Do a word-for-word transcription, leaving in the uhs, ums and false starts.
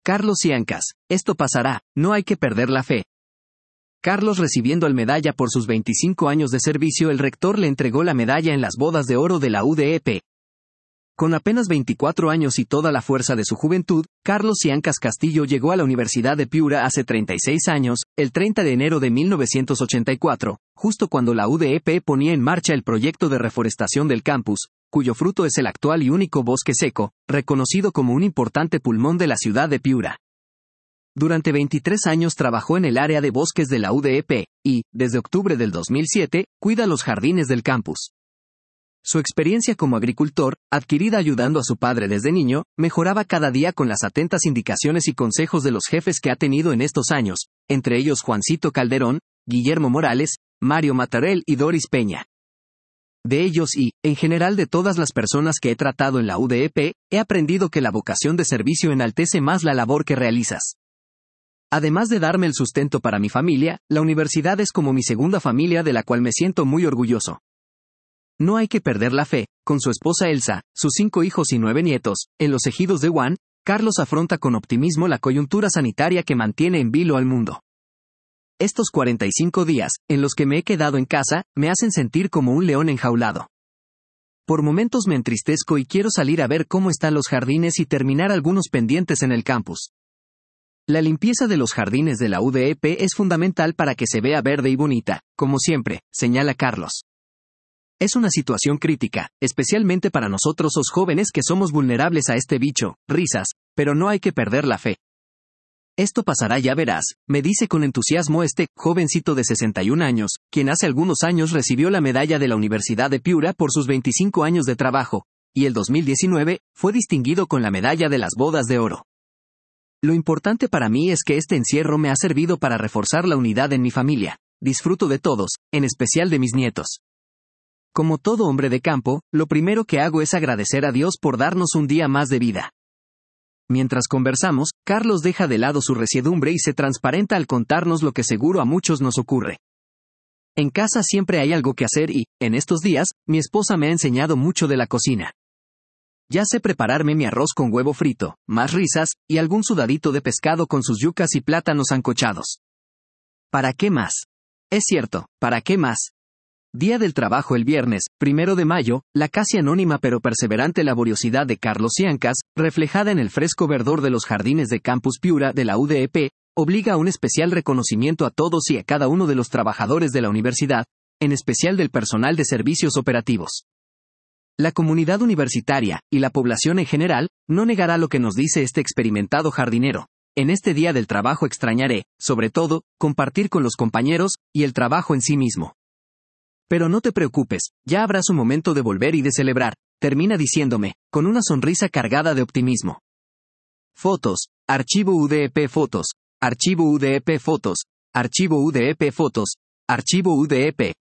Carlos Siancas, esto pasará, no hay que perder la fe. Carlos recibiendo el medalla por sus veinticinco años de servicio, el rector le entregó la medalla en las bodas de oro de la U D E P. Con apenas veinticuatro años y toda la fuerza de su juventud, Carlos Siancas Castillo llegó a la Universidad de Piura hace treinta y seis años, el treinta de enero de mil novecientos ochenta y cuatro, justo cuando la U D E P ponía en marcha el proyecto de reforestación del campus, cuyo fruto es el actual y único bosque seco, reconocido como un importante pulmón de la ciudad de Piura. Durante veintitrés años trabajó en el área de bosques de la U D E P, y, desde octubre del dos mil siete, cuida los jardines del campus. Su experiencia como agricultor, adquirida ayudando a su padre desde niño, mejoraba cada día con las atentas indicaciones y consejos de los jefes que ha tenido en estos años, entre ellos Juancito Calderón, Guillermo Morales, Mario Matarel y Doris Peña. De ellos y, en general de todas las personas que he tratado en la U D E P, he aprendido que la vocación de servicio enaltece más la labor que realizas. Además de darme el sustento para mi familia, la universidad es como mi segunda familia de la cual me siento muy orgulloso. No hay que perder la fe. Con su esposa Elsa, sus cinco hijos y nueve nietos, en los ejidos de Huán, Carlos afronta con optimismo la coyuntura sanitaria que mantiene en vilo al mundo. Estos cuarenta y cinco días, en los que me he quedado en casa, me hacen sentir como un león enjaulado. Por momentos me entristezco y quiero salir a ver cómo están los jardines y terminar algunos pendientes en el campus. La limpieza de los jardines de la U D E P es fundamental para que se vea verde y bonita, como siempre, señala Carlos. Es una situación crítica, especialmente para nosotros los jóvenes que somos vulnerables a este bicho, risas, pero no hay que perder la fe. Esto pasará, ya verás, me dice con entusiasmo este jovencito de sesenta y un años, quien hace algunos años recibió la medalla de la Universidad de Piura por sus veinticinco años de trabajo, y el dos mil diecinueve fue distinguido con la medalla de las bodas de oro. Lo importante para mí es que este encierro me ha servido para reforzar la unidad en mi familia. Disfruto de todos, en especial de mis nietos. Como todo hombre de campo, lo primero que hago es agradecer a Dios por darnos un día más de vida. Mientras conversamos, Carlos deja de lado su resiedumbre y se transparenta al contarnos lo que seguro a muchos nos ocurre. En casa siempre hay algo que hacer y, en estos días, mi esposa me ha enseñado mucho de la cocina. Ya sé prepararme mi arroz con huevo frito, más risas, y algún sudadito de pescado con sus yucas y plátanos sancochados. ¿Para qué más? Es cierto, ¿para qué más? Día del Trabajo el viernes, primero de mayo, la casi anónima pero perseverante laboriosidad de Carlos Siancas, reflejada en el fresco verdor de los jardines de Campus Piura de la U D E P, obliga a un especial reconocimiento a todos y a cada uno de los trabajadores de la universidad, en especial del personal de servicios operativos. La comunidad universitaria, y la población en general, no negará lo que nos dice este experimentado jardinero. En este Día del Trabajo extrañaré, sobre todo, compartir con los compañeros, y el trabajo en sí mismo. Pero no te preocupes, ya habrá su momento de volver y de celebrar, termina diciéndome, con una sonrisa cargada de optimismo. Fotos, archivo U D E P fotos, archivo U D E P fotos, archivo U D E P fotos, archivo U D E P.